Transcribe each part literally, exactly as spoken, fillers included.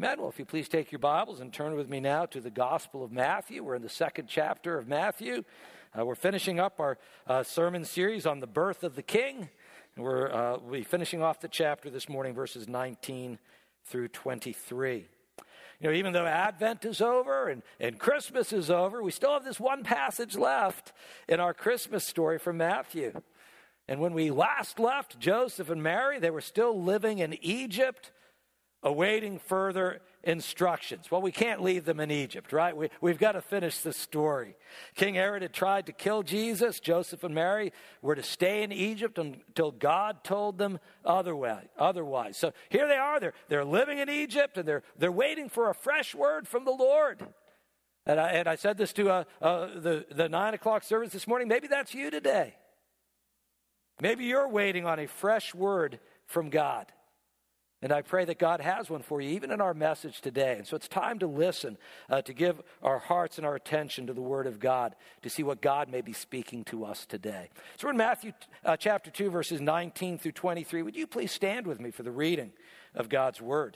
Amen. Well, if you please take your Bibles and turn with me now to the Gospel of Matthew. We're in the second chapter of Matthew. Uh, we're finishing up our uh, sermon series on the birth of the King. And we're, uh, we'll be finishing off the chapter this morning, verses nineteen through twenty-three. You know, even though Advent is over and, and Christmas is over, we still have this one passage left in our Christmas story from Matthew. And when we last left Joseph and Mary, they were still living in Egypt, awaiting further instructions. Well, we can't leave them in Egypt, right? We, we've got to finish the story. King Herod had tried to kill Jesus. Joseph and Mary were to stay in Egypt until God told them otherwise. otherwise. So here they are. They're, they're living in Egypt, and they're, they're waiting for a fresh word from the Lord. And I, and I said this to uh, uh, the, the nine o'clock service this morning. Maybe that's you today. Maybe you're waiting on a fresh word from God. And I pray that God has one for you, even in our message today. And so it's time to listen, uh, to give our hearts and our attention to the Word of God, to see what God may be speaking to us today. So we're in Matthew uh, chapter two, verses nineteen through twenty-three. Would you please stand with me for the reading of God's Word?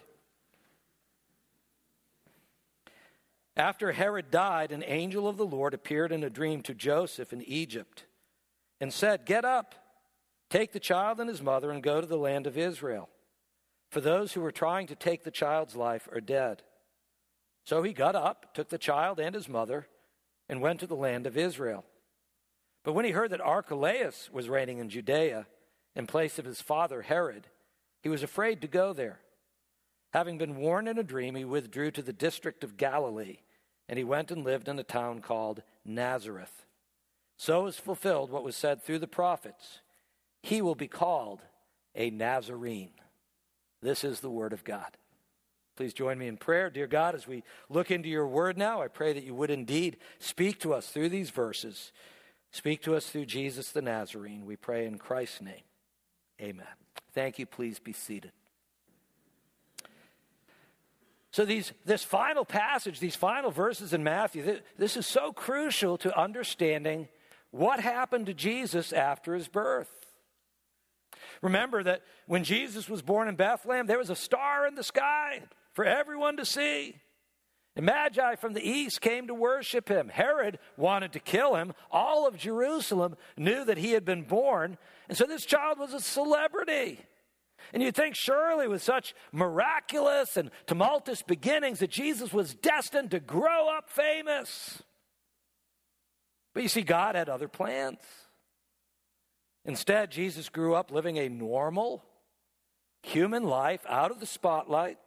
After Herod died, an angel of the Lord appeared in a dream to Joseph in Egypt and said, "Get up, take the child and his mother and go to the land of Israel. For those who were trying to take the child's life are dead." So he got up, took the child and his mother, and went to the land of Israel. But when he heard that Archelaus was reigning in Judea in place of his father Herod, he was afraid to go there. Having been warned in a dream, he withdrew to the district of Galilee, and he went and lived in a town called Nazareth. So was fulfilled what was said through the prophets: "He will be called a Nazarene." This is the word of God. Please join me in prayer. Dear God, as we look into your word now, I pray that you would indeed speak to us through these verses. Speak to us through Jesus the Nazarene. We pray in Christ's name. Amen. Thank you. Please be seated. So these, this final passage, these final verses in Matthew, this is so crucial to understanding what happened to Jesus after his birth. Remember that when Jesus was born in Bethlehem, there was a star in the sky for everyone to see. And Magi from the east came to worship him. Herod wanted to kill him. All of Jerusalem knew that he had been born. And so this child was a celebrity. And you'd think surely with such miraculous and tumultuous beginnings that Jesus was destined to grow up famous. But you see, God had other plans. Instead, Jesus grew up living a normal human life out of the spotlight,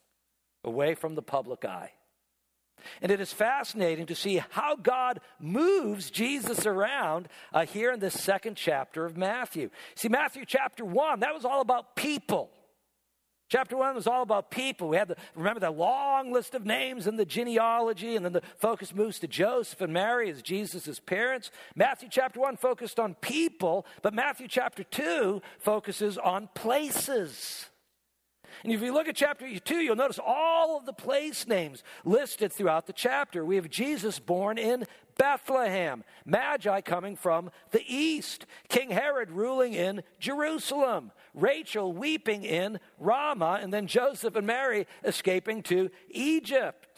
away from the public eye. And it is fascinating to see how God moves Jesus around uh, here in this second chapter of Matthew. See, Matthew chapter one, that was all about people. Chapter one was all about people. We had the, remember the long list of names in the genealogy, and then the focus moves to Joseph and Mary as Jesus' parents. Matthew chapter one focused on people, but Matthew chapter two focuses on places. And if you look at chapter two, you'll notice all of the place names listed throughout the chapter. We have Jesus born in Bethlehem, Magi coming from the east, King Herod ruling in Jerusalem, Rachel weeping in Ramah, and then Joseph and Mary escaping to Egypt.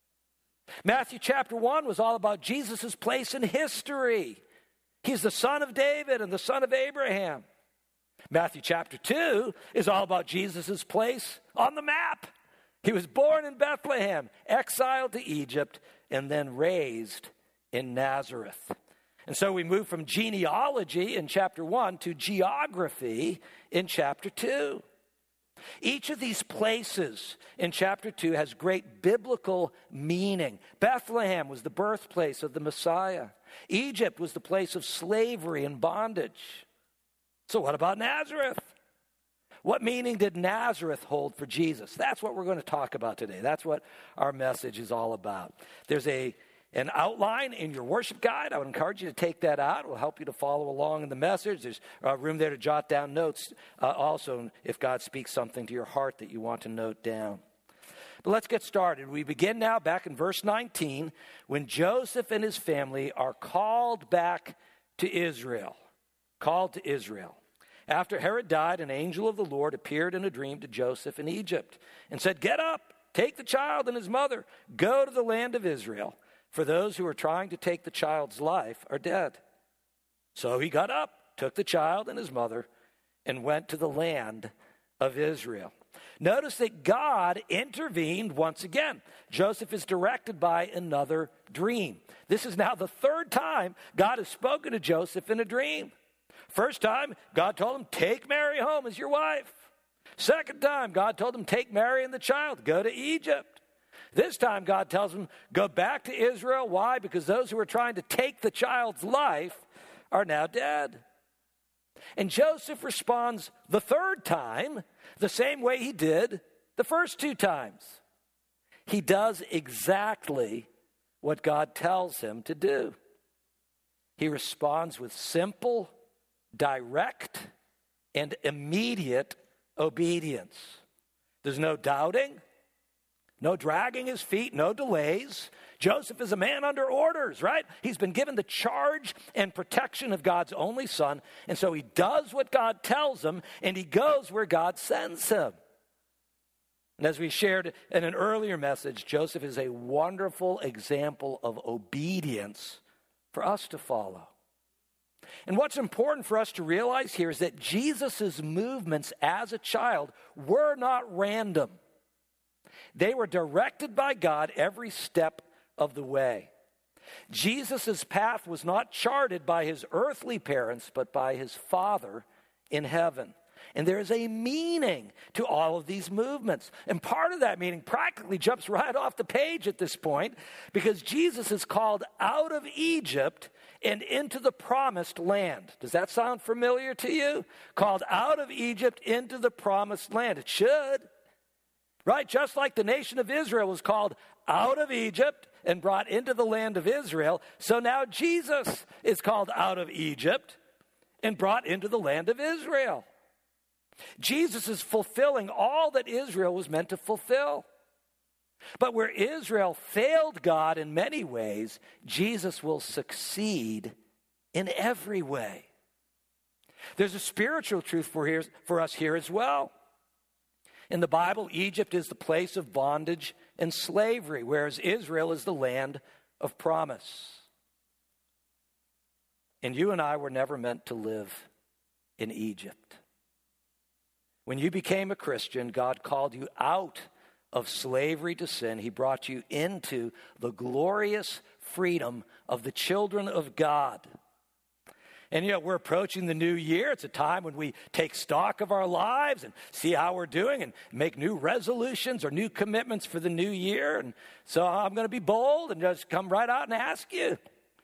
Matthew chapter one was all about Jesus' place in history. He's the son of David and the son of Abraham. Matthew chapter two is all about Jesus' place on the map. He was born in Bethlehem, exiled to Egypt, and then raised in Nazareth. And so we move from genealogy in chapter one to geography in chapter two. Each of these places in chapter two has great biblical meaning. Bethlehem was the birthplace of the Messiah. Egypt was the place of slavery and bondage. So what about Nazareth? What meaning did Nazareth hold for Jesus? That's what we're going to talk about today. That's what our message is all about. There's a an outline in your worship guide. I would encourage you to take that out. It will help you to follow along in the message. There's uh, room there to jot down notes uh, also if God speaks something to your heart that you want to note down. But let's get started. We begin now back in verse nineteen when Joseph and his family are called back to Israel. Called to Israel. After Herod died, an angel of the Lord appeared in a dream to Joseph in Egypt and said, "Get up, take the child and his mother, go to the land of Israel, for those who are trying to take the child's life are dead." So he got up, took the child and his mother, and went to the land of Israel. Notice that God intervened once again. Joseph is directed by another dream. This is now the third time God has spoken to Joseph in a dream. First time, God told him, take Mary home as your wife. Second time, God told him, take Mary and the child, go to Egypt. This time, God tells him, go back to Israel. Why? Because those who are trying to take the child's life are now dead. And Joseph responds the third time the same way he did the first two times. He does exactly what God tells him to do. He responds with simple, direct, and immediate obedience. There's no doubting, no dragging his feet, no delays. Joseph is a man under orders, right? He's been given the charge and protection of God's only son, and so he does what God tells him, and he goes where God sends him. And as we shared in an earlier message, Joseph is a wonderful example of obedience for us to follow. And what's important for us to realize here is that Jesus' movements as a child were not random. They were directed by God every step of the way. Jesus' path was not charted by his earthly parents, but by his Father in heaven. And there is a meaning to all of these movements. And part of that meaning practically jumps right off the page at this point, because Jesus is called out of Egypt and into the promised land. Does that sound familiar to you? Called out of Egypt into the promised land. It should. Right? Just like the nation of Israel was called out of Egypt and brought into the land of Israel, so now Jesus is called out of Egypt and brought into the land of Israel. Jesus is fulfilling all that Israel was meant to fulfill. But where Israel failed God in many ways, Jesus will succeed in every way. There's a spiritual truth for, here, for us here as well. In the Bible, Egypt is the place of bondage and slavery, whereas Israel is the land of promise. And you and I were never meant to live in Egypt. When you became a Christian, God called you out of slavery to sin. He brought you into the glorious freedom of the children of God. And, you know, we're approaching the new year. It's a time when we take stock of our lives and see how we're doing and make new resolutions or new commitments for the new year. And so I'm going to be bold and just come right out and ask you,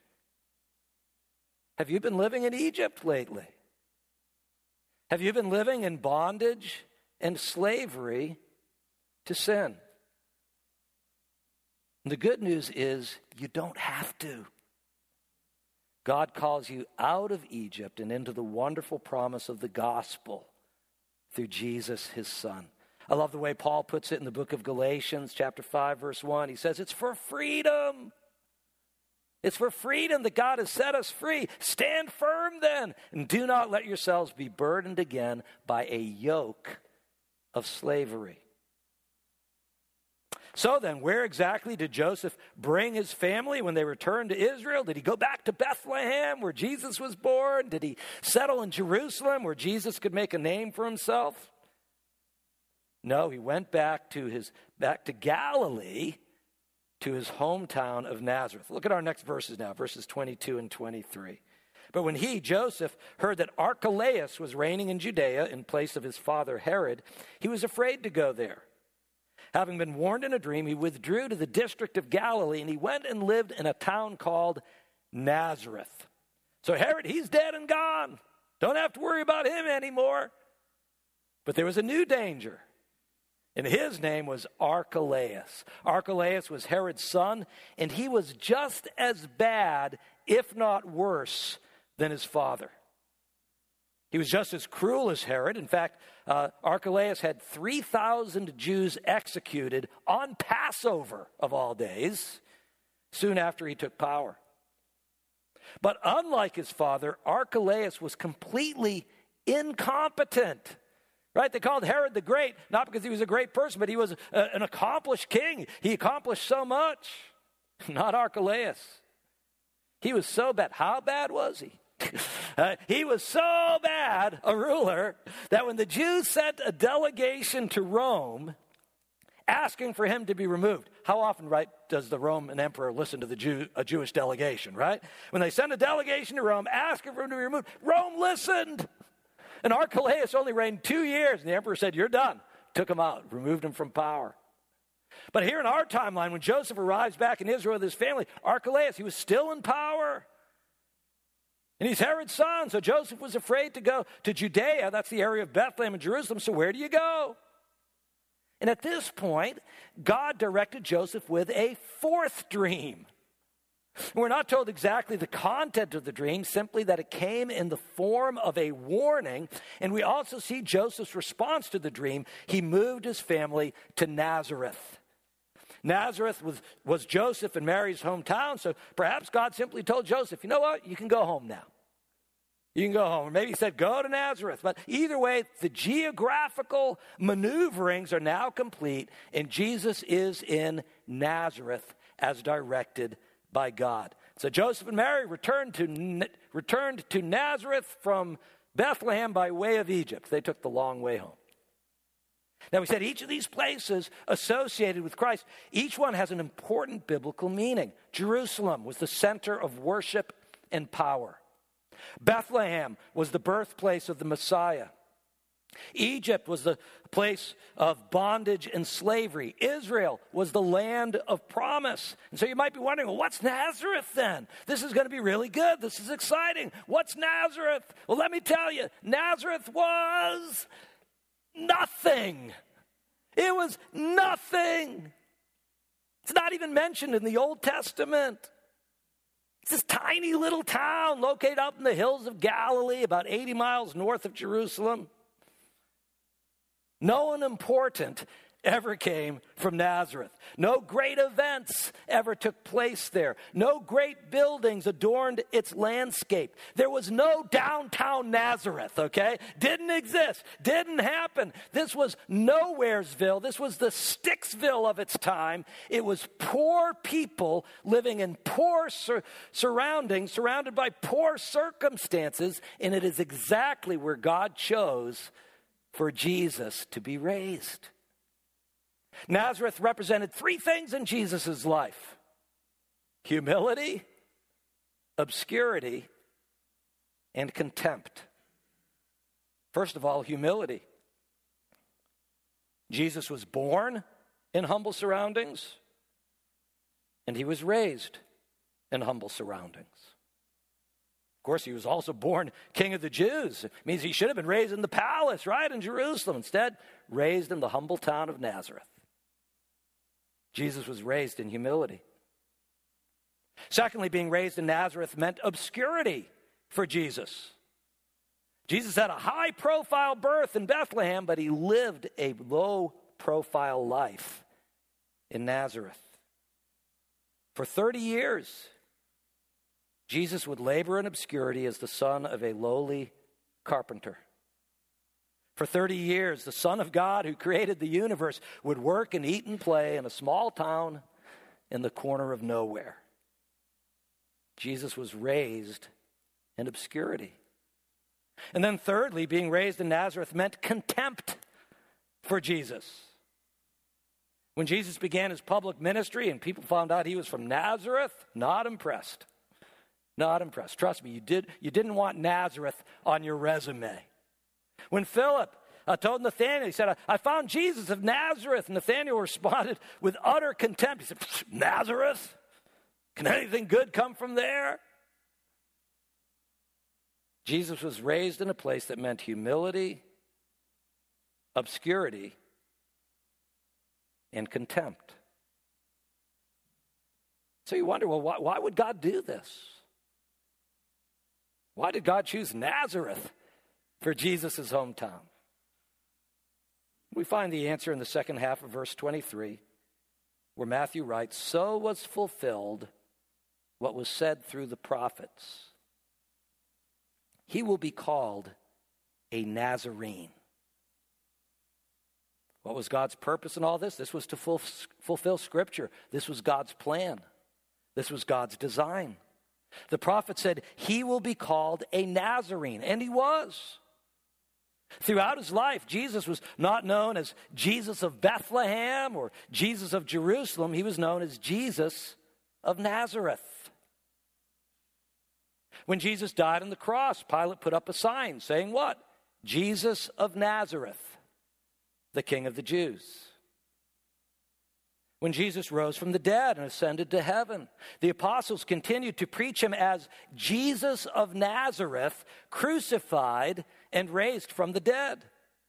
have you been living in Egypt lately? Have you been living in bondage and slavery to sin? And the good news is you don't have to. God calls you out of Egypt and into the wonderful promise of the gospel through Jesus, his son. I love the way Paul puts it in the book of Galatians, chapter five, verse one. He says, it's for freedom. It's for freedom that God has set us free. Stand firm then, and do not let yourselves be burdened again by a yoke of slavery. So then, where exactly did Joseph bring his family when they returned to Israel? Did he go back to Bethlehem where Jesus was born? Did he settle in Jerusalem where Jesus could make a name for himself? No, he went back to his back to Galilee, to his hometown of Nazareth. Look at our next verses now, verses twenty-two and twenty-three. But when he, Joseph, heard that Archelaus was reigning in Judea in place of his father Herod, he was afraid to go there. Having been warned in a dream, he withdrew to the district of Galilee, and he went and lived in a town called Nazareth. So Herod, he's dead and gone. Don't have to worry about him anymore. But there was a new danger, and his name was Archelaus. Archelaus was Herod's son, and he was just as bad, if not worse, than his father. He was just as cruel as Herod. In fact, uh, Archelaus had three thousand Jews executed on Passover, of all days, soon after he took power. But unlike his father, Archelaus was completely incompetent. Right? They called Herod the Great, not because he was a great person, but he was a, an accomplished king. He accomplished so much. Not Archelaus. He was so bad. How bad was he? Uh, he was so bad a ruler that when the Jews sent a delegation to Rome asking for him to be removed, how often, right, does the Roman emperor listen to the Jew, a Jewish delegation, right? When they sent a delegation to Rome asking for him to be removed, Rome listened. And Archelaus only reigned two years, and the emperor said, "You're done." Took him out, removed him from power. But here in our timeline, when Joseph arrives back in Israel with his family, Archelaus, he was still in power. And he's Herod's son, so Joseph was afraid to go to Judea. That's the area of Bethlehem and Jerusalem, so where do you go? And at this point, God directed Joseph with a fourth dream. We're not told exactly the content of the dream, simply that it came in the form of a warning. And we also see Joseph's response to the dream. He moved his family to Nazareth. Nazareth was, was Joseph and Mary's hometown, so perhaps God simply told Joseph, you know what, you can go home now. You can go home. Or maybe he said, go to Nazareth. But either way, the geographical maneuverings are now complete, and Jesus is in Nazareth as directed by God. So Joseph and Mary returned to, returned to Nazareth from Bethlehem by way of Egypt. They took the long way home. Now, we said each of these places associated with Christ, each one has an important biblical meaning. Jerusalem was the center of worship and power. Bethlehem was the birthplace of the Messiah. Egypt was the place of bondage and slavery. Israel was the land of promise. And so you might be wondering, well, what's Nazareth then? This is going to be really good. This is exciting. What's Nazareth? Well, let me tell you, Nazareth was nothing. It was nothing. It's not even mentioned in the Old Testament. It's this tiny little town located up in the hills of Galilee, about eighty miles north of Jerusalem. No one important ever came from Nazareth. No great events ever took place there. No great buildings adorned its landscape. There was no downtown Nazareth, okay? Didn't exist. Didn't happen. This was Nowheresville. This was the Sticksville of its time. It was poor people living in poor sur- surroundings, surrounded by poor circumstances, and it is exactly where God chose for Jesus to be raised. Nazareth represented three things in Jesus' life: humility, obscurity, and contempt. First of all, humility. Jesus was born in humble surroundings, and he was raised in humble surroundings. Of course, he was also born King of the Jews. It means he should have been raised in the palace, right, in Jerusalem. Instead, raised in the humble town of Nazareth. Jesus was raised in humility. Secondly, being raised in Nazareth meant obscurity for Jesus. Jesus had a high-profile birth in Bethlehem, but he lived a low-profile life in Nazareth. For thirty years, Jesus would labor in obscurity as the son of a lowly carpenter. For thirty years, the Son of God who created the universe would work and eat and play in a small town in the corner of nowhere. Jesus was raised in obscurity. And then thirdly, being raised in Nazareth meant contempt for Jesus. When Jesus began his public ministry and people found out he was from Nazareth, not impressed. Not impressed. Trust me, you did. You didn't want Nazareth on your resume. When Philip uh, told Nathanael, he said, I, I found Jesus of Nazareth. And Nathanael responded with utter contempt. He said, Nazareth? Can anything good come from there? Jesus was raised in a place that meant humility, obscurity, and contempt. So you wonder, well, why, why would God do this? Why did God choose Nazareth for Jesus' hometown? We find the answer in the second half of verse twenty-three, where Matthew writes, so was fulfilled what was said through the prophets. He will be called a Nazarene. What was God's purpose in all this? This was to ful- fulfill Scripture. This was God's plan. This was God's design. The prophet said, he will be called a Nazarene, and he was. Throughout his life, Jesus was not known as Jesus of Bethlehem or Jesus of Jerusalem. He was known as Jesus of Nazareth. When Jesus died on the cross, Pilate put up a sign saying what? Jesus of Nazareth, the King of the Jews. When Jesus rose from the dead and ascended to heaven, the apostles continued to preach him as Jesus of Nazareth, crucified and raised from the dead.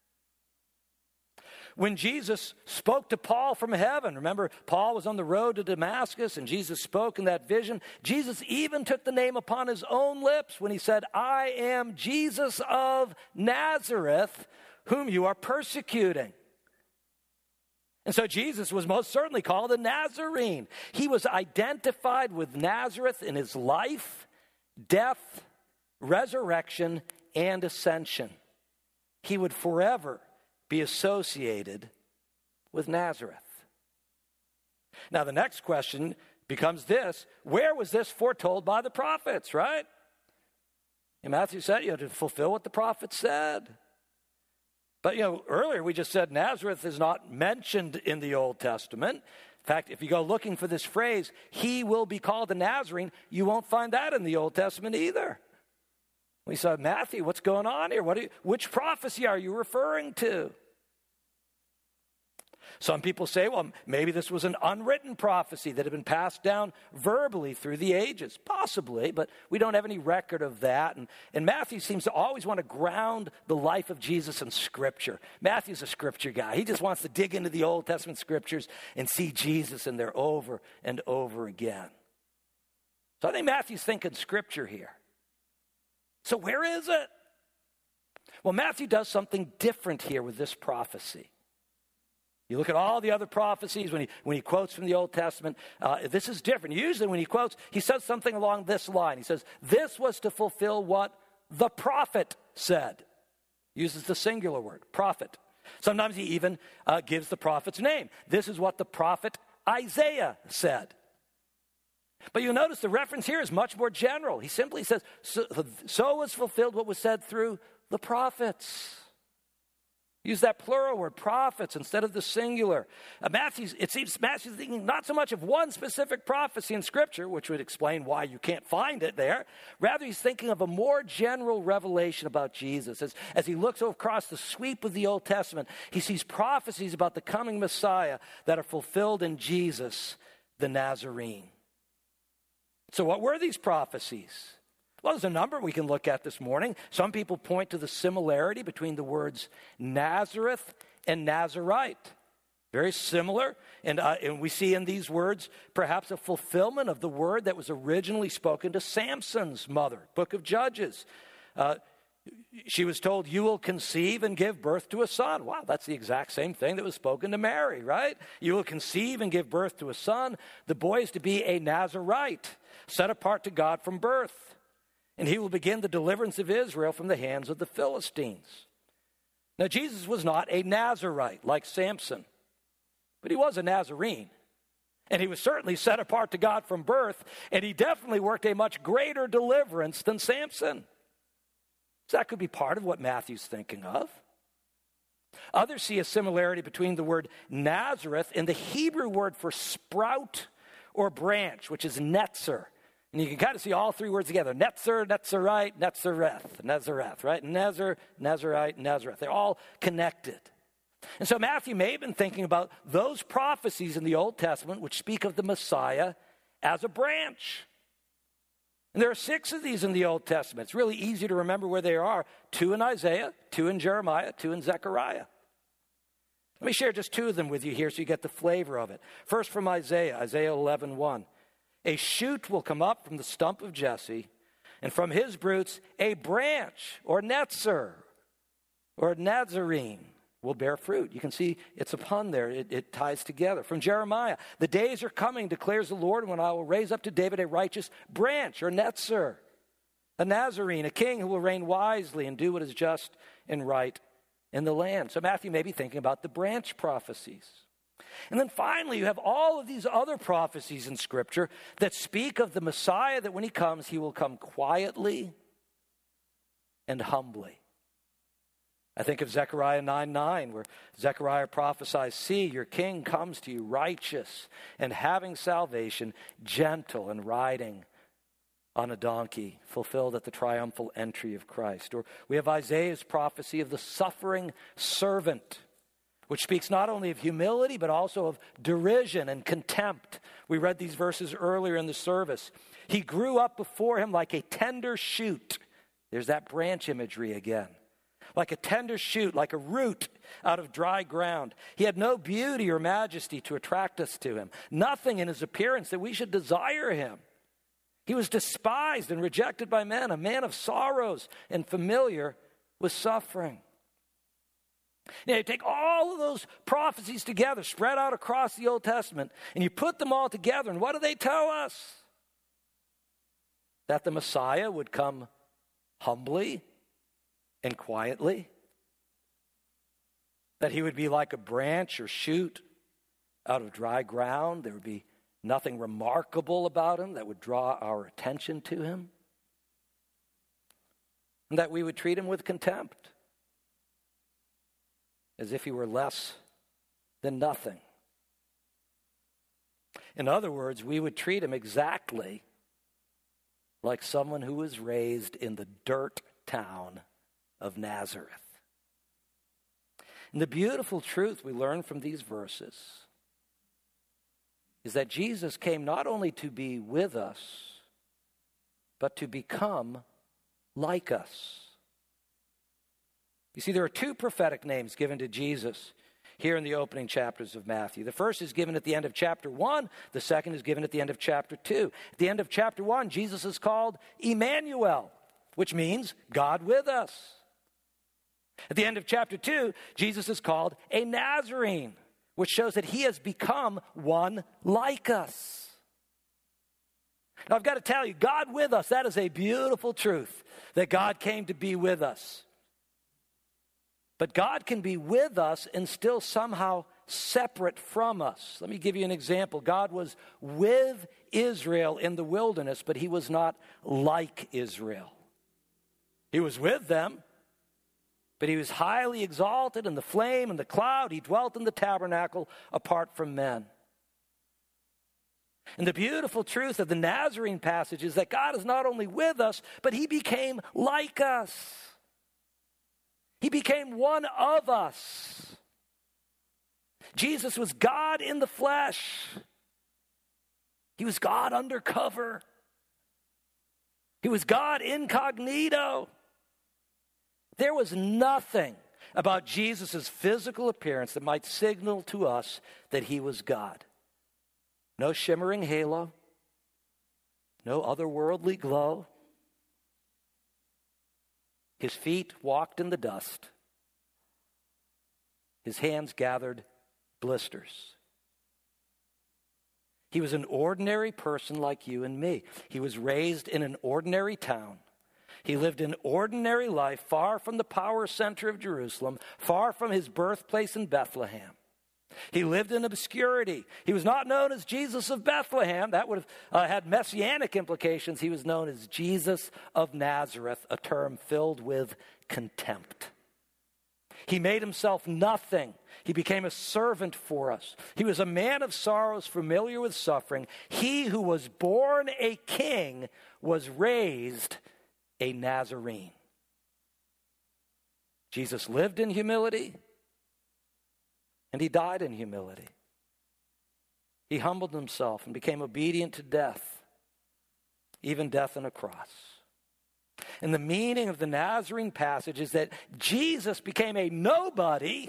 When Jesus spoke to Paul from heaven, remember Paul was on the road to Damascus and Jesus spoke in that vision. Jesus even took the name upon his own lips when he said, I am Jesus of Nazareth, whom you are persecuting. And so Jesus was most certainly called a Nazarene. He was identified with Nazareth in his life, death, resurrection, and ascension. He would forever be associated with Nazareth. Now the next question becomes this: where was this foretold by the prophets, right? And Matthew said, you know, to fulfill what the prophets said. But, you know, earlier we just said Nazareth is not mentioned in the Old Testament. In fact, if you go looking for this phrase, he will be called a Nazarene, you won't find that in the Old Testament either. We said, Matthew, what's going on here? What are you, which prophecy are you referring to? Some people say, well, maybe this was an unwritten prophecy that had been passed down verbally through the ages. Possibly, but we don't have any record of that. And, and Matthew seems to always want to ground the life of Jesus in Scripture. Matthew's a Scripture guy. He just wants to dig into the Old Testament Scriptures and see Jesus in there over and over again. So I think Matthew's thinking Scripture here. So where is it? Well, Matthew does something different here with this prophecy. You look at all the other prophecies when he, when he quotes from the Old Testament, uh, this is different. Usually when he quotes, he says something along this line. He says, this was to fulfill what the prophet said. Uses the singular word, prophet. Sometimes he even uh, gives the prophet's name. This is what the prophet Isaiah said. But you'll notice the reference here is much more general. He simply says, so, so was fulfilled what was said through the prophets. Use that plural word, prophets, instead of the singular. Uh, Matthew's, it seems Matthew's thinking not so much of one specific prophecy in Scripture, which would explain why you can't find it there. Rather, he's thinking of a more general revelation about Jesus. As, as he looks across the sweep of the Old Testament, he sees prophecies about the coming Messiah that are fulfilled in Jesus, the Nazarene. So what were these prophecies? Well, there's a number we can look at this morning. Some people point to the similarity between the words Nazareth and Nazarite. Very similar. And, uh, and we see in these words perhaps a fulfillment of the word that was originally spoken to Samson's mother, Book of Judges. Uh, she was told, you will conceive and give birth to a son. Wow, that's the exact same thing that was spoken to Mary, right? You will conceive and give birth to a son. The boy is to be a Nazarite, set apart to God from birth. And he will begin the deliverance of Israel from the hands of the Philistines. Now, Jesus was not a Nazarite like Samson, but he was a Nazarene. And he was certainly set apart to God from birth, and he definitely worked a much greater deliverance than Samson. So that could be part of what Matthew's thinking of. Others see a similarity between the word Nazareth and the Hebrew word for sprout or branch, which is netzer. And you can kind of see all three words together. Netzer, Netzerite, Netzereth, Nazareth, right? Nezer, Nazarite, Nazareth. They're all connected. And so Matthew may have been thinking about those prophecies in the Old Testament which speak of the Messiah as a branch. And there are six of these in the Old Testament. It's really easy to remember where they are. Two in Isaiah, two in Jeremiah, two in Zechariah. Let me share just two of them with you here so you get the flavor of it. First from Isaiah, Isaiah eleven one. A shoot will come up from the stump of Jesse, and from his roots a branch, or netzer, or Nazarene, will bear fruit. You can see it's a pun there. It, it ties together. From Jeremiah, the days are coming, declares the Lord, when I will raise up to David a righteous branch, or netzer, a Nazarene, a king who will reign wisely and do what is just and right in the land. So Matthew may be thinking about the branch prophecies. And then finally, you have all of these other prophecies in Scripture that speak of the Messiah, that when he comes, he will come quietly and humbly. I think of Zechariah nine nine, where Zechariah prophesies, "See, your king comes to you righteous and having salvation, gentle and riding on a donkey," fulfilled at the triumphal entry of Christ. Or we have Isaiah's prophecy of the suffering servant, which speaks not only of humility, but also of derision and contempt. We read these verses earlier in the service. He grew up before him like a tender shoot. There's that branch imagery again. Like a tender shoot, like a root out of dry ground. He had no beauty or majesty to attract us to him. Nothing in his appearance that we should desire him. He was despised and rejected by men, a man of sorrows and familiar with suffering. Now, you take all of those prophecies together, spread out across the Old Testament, and you put them all together, and what do they tell us? That the Messiah would come humbly and quietly. That he would be like a branch or shoot out of dry ground. There would be nothing remarkable about him that would draw our attention to him. And that we would treat him with contempt, as if he were less than nothing. In other words, we would treat him exactly like someone who was raised in the dirt town of Nazareth. And the beautiful truth we learn from these verses is that Jesus came not only to be with us, but to become like us. You see, there are two prophetic names given to Jesus here in the opening chapters of Matthew. The first is given at the end of chapter one. The second is given at the end of chapter two. At the end of chapter one, Jesus is called Emmanuel, which means God with us. At the end of chapter two, Jesus is called a Nazarene, which shows that he has become one like us. Now, I've got to tell you, God with us, that is a beautiful truth, that God came to be with us. But God can be with us and still somehow separate from us. Let me give you an example. God was with Israel in the wilderness, but he was not like Israel. He was with them, but he was highly exalted in the flame and the cloud. He dwelt in the tabernacle apart from men. And the beautiful truth of the Nazarene passage is that God is not only with us, but he became like us. He became one of us. Jesus was God in the flesh. He was God undercover. He was God incognito. There was nothing about Jesus' physical appearance that might signal to us that he was God. No shimmering halo, no otherworldly glow. His feet walked in the dust. His hands gathered blisters. He was an ordinary person like you and me. He was raised in an ordinary town. He lived an ordinary life far from the power center of Jerusalem, far from his birthplace in Bethlehem. He lived in obscurity. He was not known as Jesus of Bethlehem. That would have uh, had messianic implications. He was known as Jesus of Nazareth, a term filled with contempt. He made himself nothing. He became a servant for us. He was a man of sorrows, familiar with suffering. He who was born a king was raised a Nazarene. Jesus lived in humility, and he died in humility. He humbled himself and became obedient to death, even death on a cross. And the meaning of the Nazarene passage is that Jesus became a nobody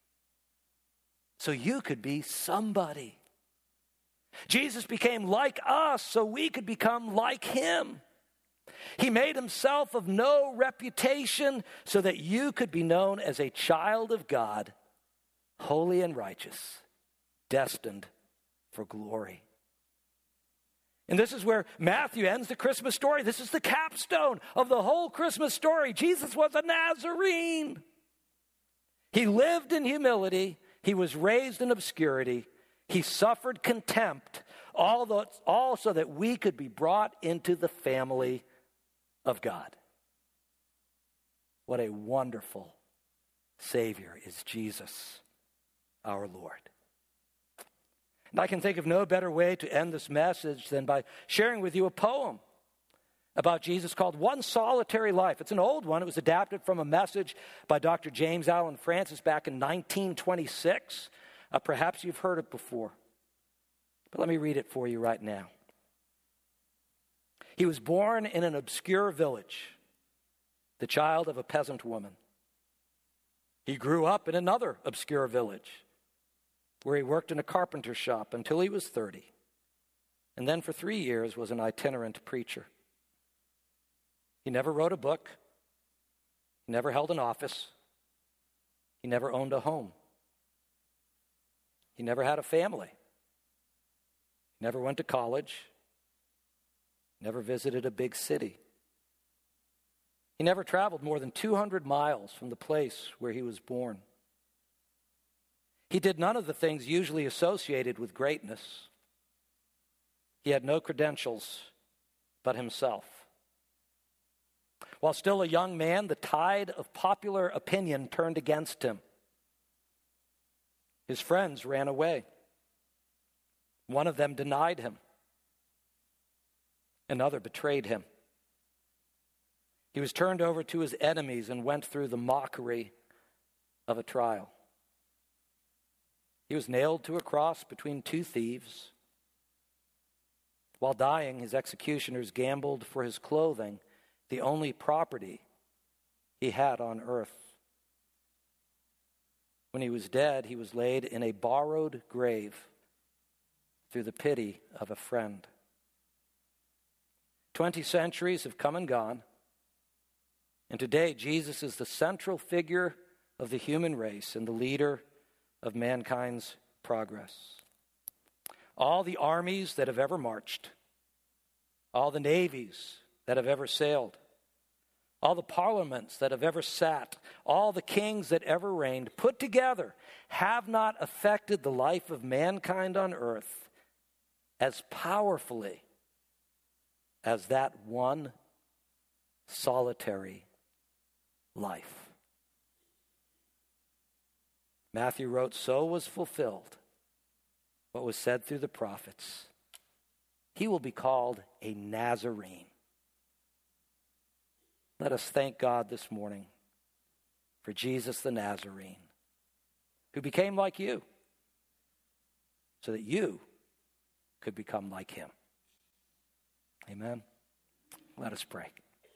so you could be somebody. Jesus became like us so we could become like him. He made himself of no reputation so that you could be known as a child of God, holy and righteous, destined for glory. And this is where Matthew ends the Christmas story. This is the capstone of the whole Christmas story. Jesus was a Nazarene. He lived in humility. He was raised in obscurity. He suffered contempt, all, the, all so that we could be brought into the family of God. What a wonderful Savior is Jesus, our Lord. And I can think of no better way to end this message than by sharing with you a poem about Jesus called One Solitary Life. It's an old one. It was adapted from a message by Doctor James Allen Francis back in nineteen twenty-six. Uh, perhaps you've heard it before. But let me read it for you right now. He was born in an obscure village, the child of a peasant woman. He grew up in another obscure village, where he worked in a carpenter shop until he was thirty, and then for three years was an itinerant preacher. He never wrote a book. He never held an office. He never owned a home. He never had a family. He never went to college. Never visited a big city. He never traveled more than two hundred miles from the place where he was born. He did none of the things usually associated with greatness. He had no credentials but himself. While still a young man, the tide of popular opinion turned against him. His friends ran away. One of them denied him. Another betrayed him. He was turned over to his enemies and went through the mockery of a trial. He was nailed to a cross between two thieves. While dying, his executioners gambled for his clothing, the only property he had on earth. When he was dead, he was laid in a borrowed grave through the pity of a friend. Twenty centuries have come and gone, and today Jesus is the central figure of the human race and the leader of mankind's progress. All the armies that have ever marched, all the navies that have ever sailed, all the parliaments that have ever sat, all the kings that ever reigned, put together, have not affected the life of mankind on earth as powerfully as that one solitary life. Matthew wrote, "So was fulfilled what was said through the prophets. He will be called a Nazarene." Let us thank God this morning for Jesus the Nazarene, who became like you, so that you could become like him. Amen. Let us pray.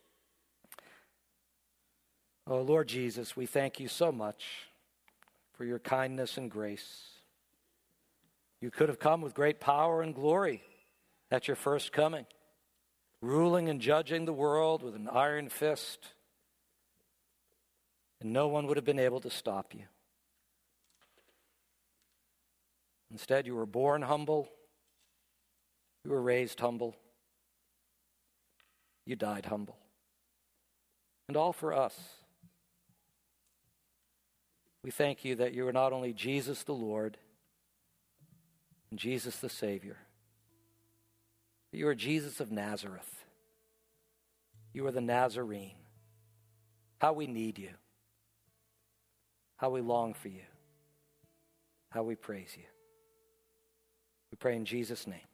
Oh, Lord Jesus, we thank you so much for your kindness and grace. You could have come with great power and glory at your first coming, ruling and judging the world with an iron fist, and no one would have been able to stop you. Instead, you were born humble, you were raised humble, you died humble, and all for us. We thank you that you are not only Jesus the Lord and Jesus the Savior, but you are Jesus of Nazareth. You are the Nazarene. How we need you. How we long for you. How we praise you. We pray in Jesus' name.